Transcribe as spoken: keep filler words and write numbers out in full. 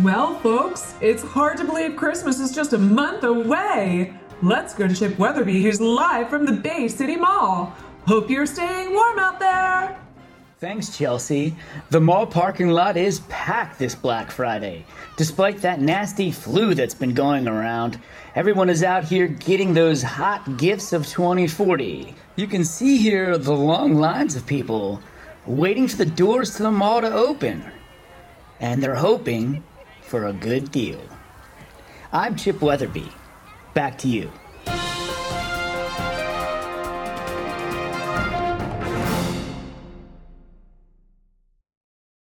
Well, folks, it's hard to believe Christmas is just a month away. Let's go to Chip Weatherby, who's live from the Bay City Mall. Hope you're staying warm out there. Thanks, Chelsea. The mall parking lot is packed this Black Friday. Despite that nasty flu that's been going around, everyone is out here getting those hot gifts of twenty forty. You can see here the long lines of people waiting for the doors to the mall to open. And they're hoping for a good deal. I'm Chip Weatherby. Back to you.